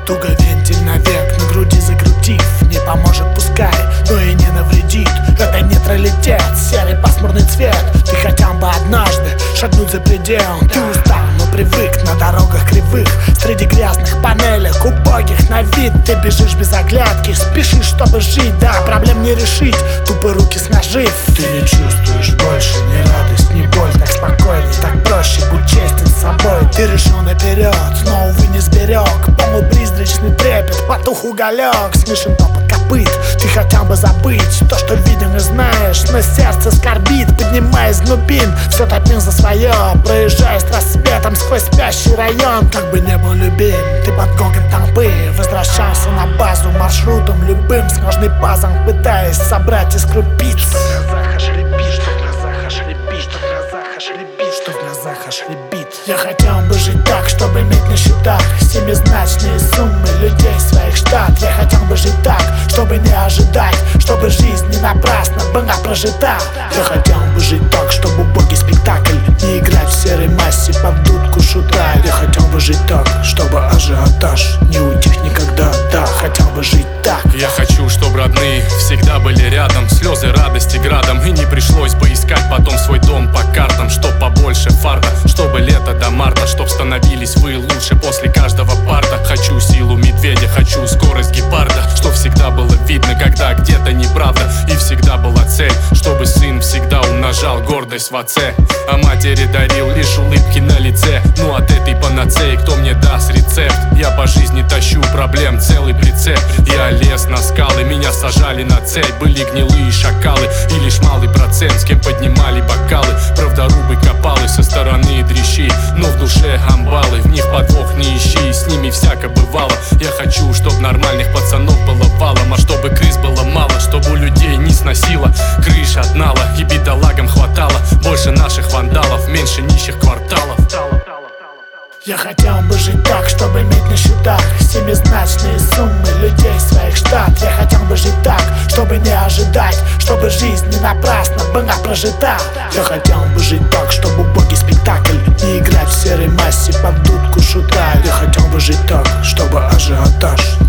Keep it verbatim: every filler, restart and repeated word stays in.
Туго вентиль навек, на груди закрутив. Не поможет, пускай, но и не навредит. Это нейтралитет, серый пасмурный цвет. Ты хотел бы однажды шагнуть за предел. Ты устал, но привык на дорогах кривых, среди грязных панелек, убогих на вид. Ты бежишь без оглядки, спешишь, чтобы жить. Да, проблем не решить, тупо руки сложив. Ты не чувствуешь больше ни радость, ни боль. Так спокойней, так проще, будь честен с собой. Ты решил наперед, но, увы, не сберег. Помыл призрачный трепет, потух уголек. Смешен топот копыт, ты хотел бы забыть то, что виден и знаешь, но сердце скорбит, поднимаясь глубин. Все топил за свое, проезжая с рассветом сквозь спящий район. Как бы не был любим, ты под гогот толпы возвращался на базу маршрутом любым, сложный пазл пытаясь собрать из крупиц. Что в глазах аж рябит, что в глазах аж рябит, что в глазах аж рябит, что в глазах аж рябит. Я хотел бы жить так, чтобы иметь на счетах семизначные суммы людей своих штат. Я хотел бы жить так, чтобы не ожидать, чтобы жизнь не напрасно была прожита. Я хотел бы жить так, чтобы убогий спектакль не играть в серой массе под дудку шута. Я хотел бы жить так, чтобы ажиотаж не утих никогда. Да, хотел бы жить так. Я хочу, чтобы родные всегда были рядом, слезы радости градом, и не пришлось бы искать потом свой дом по картам. Чтоб побольше фарта, чтобы лето до марта, чтоб становились вы лучше после каждого парта. Хочу силу медведя, хочу скорость гепарда, чтоб всегда было видно, когда где-то неправда. И всегда была цель, чтобы сын всегда умножал гордость в отце, а матери дарил лишь улыбки на лице. Ну от этой панацеи кто мне даст рецепт? Я по жизни тащу проблем целый прицеп. Я лез на скалы, меня сажали на цепь. Были гнилые шакалы и лишь малый процент с кем поднимали бокалы. Правдорубы копалы со стороны дрищи, но в душе амбалы, в них подвох не ищи, с ними всяко бывало. Я хочу, чтоб нормальных пацанов было валом, а чтобы крыс было мало, чтобы у людей не сносило крыша от нала и бедолагам хватало больше наших вандалов, меньше нищих кварталов. Я хотел бы жить так, чтобы иметь на счетах семизначные суммы людей своих штат. Я хотел бы жить так, чтобы не ожидать, чтобы жизнь не напрасно была прожита. Я хотел бы жить так, чтобы убогий спектакль не играть в серой массе под дудку шута. Я хотел бы жить так, чтобы ажиотаж